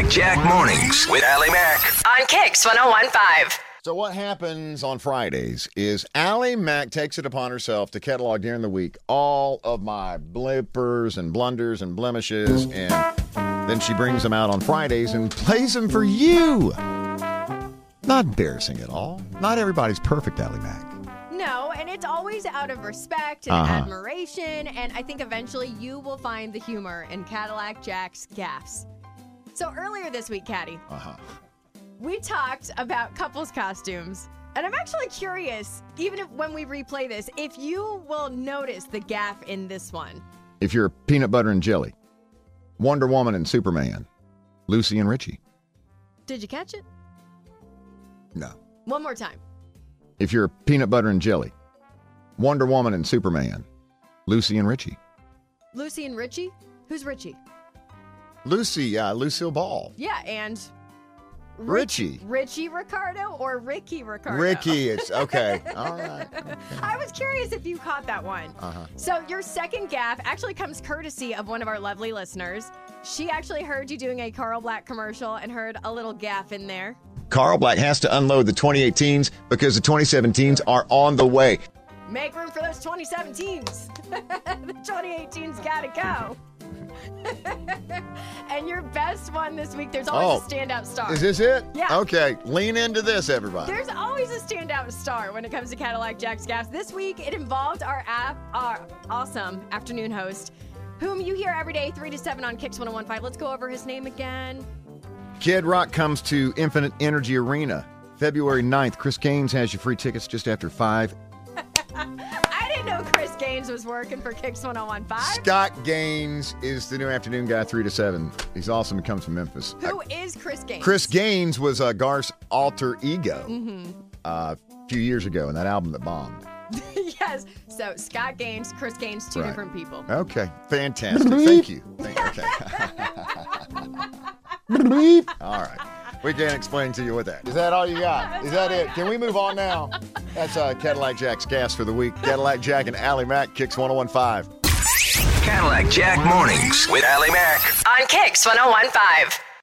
Cadillac Jack Mornings with Allie Mack on Kicks 101.5. So what happens on Fridays is Allie Mack takes it upon herself to catalog during the week all of my blippers and blunders and blemishes, and then she brings them out on Fridays and plays them for you. Not embarrassing at all. Not everybody's perfect, Allie Mack. No, and it's always out of respect and admiration, and I think eventually you will find the humor in Cadillac Jack's gaffes. So earlier this week, Caddy, we talked about couples costumes, and I'm actually curious, even when we replay this, if you will notice the gaffe in this one. If you're peanut butter and jelly, Wonder Woman and Superman, Lucy and Richie. Did you catch it? No. One more time. If you're peanut butter and jelly, Wonder Woman and Superman, Lucy and Richie. Lucy and Richie? Who's Richie? Lucy, Lucille Ball. Yeah, and... Richie. Richie Ricardo or Ricky Ricardo? Ricky, it's okay. All right. Okay. I was curious if you caught that one. So your second gaffe actually comes courtesy of one of our lovely listeners. She actually heard you doing a Carl Black commercial and heard a little gaffe in there. Carl Black has to unload the 2018s because the 2017s are on the way. Make room for those 2017s. The 2018s gotta go. And your best one this week, there's always a standout star. Is this it? Yeah. Okay, lean into this, everybody. There's always a standout star when it comes to Cadillac Jack's gaffes. This week, it involved our awesome afternoon host, whom you hear every day, 3 to 7 on Kicks 101.5. Let's go over his name again. Kid Rock comes to Infinite Energy Arena February 9th. Chris Gaines has you free tickets just after 5. I didn't know Chris Gaines was working for Kicks 101.5. Scott Gaines is the new afternoon guy, 3 to 7. He's awesome. He comes from Memphis. Who is Chris Gaines? Chris Gaines was Garth's alter ego a few years ago in that album that bombed. Yes. So Scott Gaines, Chris Gaines, two different people. Okay. Fantastic. Thank you. Okay. All right. We can't explain to you what that is. That all you got? Is that it? Can we move on now? That's Cadillac Jack's gas for the week. Cadillac Jack and Allie Mack, Kicks 101.5. Cadillac Jack Mornings with Allie Mack On Kicks 101.5.